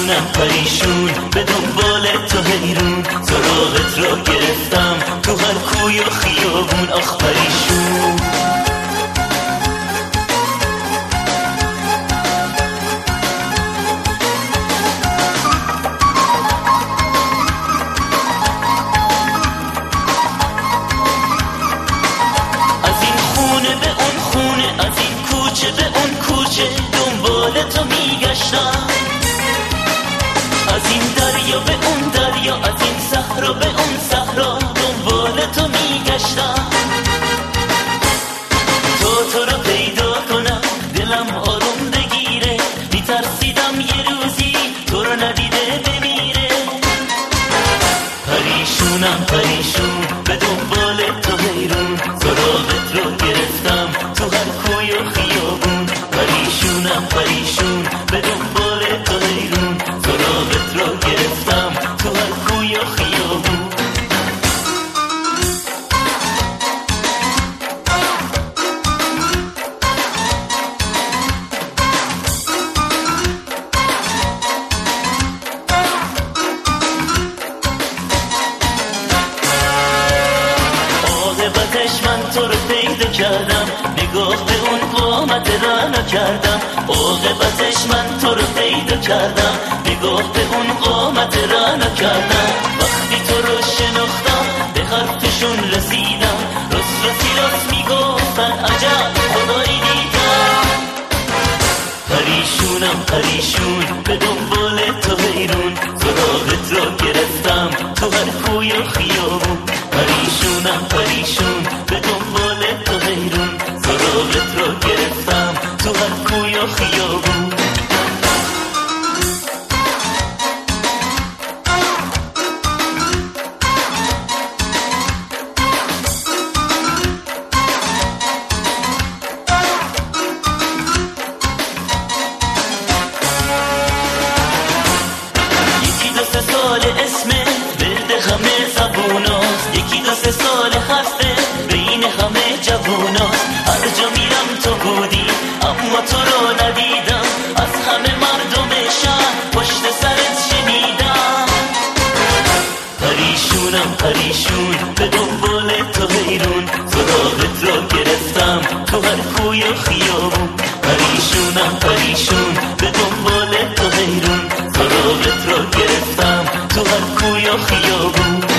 پریشونم پریشون به دنبال تو حیرون، سراغت رو گرفتم تو هر کوی و خیابون. آخ پریشون از این خونه به اون خونه، از این کوچه به اون کوچه دنبال تو میگشتم، از این دریا به اون دریا، از این صحرا به اون صحرا دنبال تو میگشتم. تو رو پیدا کنم دلم آروم بگیره، میترسیدم یه روزی تو رو ندیده بمیره. پریشونم پریشون به دنبال تو حیرون، سراغت رو گرفتم تو هر کوی و خیابون. پریشونم پریشون به دنبال تو حیرون، سراغت رو گرفتم تو هر کوی و خیابون. عاقبتش من تو رو پیدا کردم، نگاه به اون قامت رعنا کردم. عاقبتش من تو رو پیدا کردم، نگاه به اون قامت رعنا کردم. وقتی تو رو شناختم به حرفشون رسیدم، راست میگفتن عجب خدایی دیدم. پریشونم پریشون به دنبال تو حیرون، سراغت رو گرفتم تو هر کوی و خیابون. پریشونم پریشون به دنبال تو حیرون، سراغت رو گرفتم تو هر کوی و خیابون. یکی دو سه سال اسمه ورد همه زبوناست، یکی دو سه سال هسته بین همه جووناست. هر جا میرم تو بودی اما تو رو ندیدم، از همه مردم شهر پشت سرت شنیدم. پریشونم پریشون به دنبال تو حیرون، سراغت رو گرفتم تو هر کوی و خیابون. پریشونم پریشون به دنبال تو حیرون، سراغت رو گرفتم تو هر کوی و خیابون.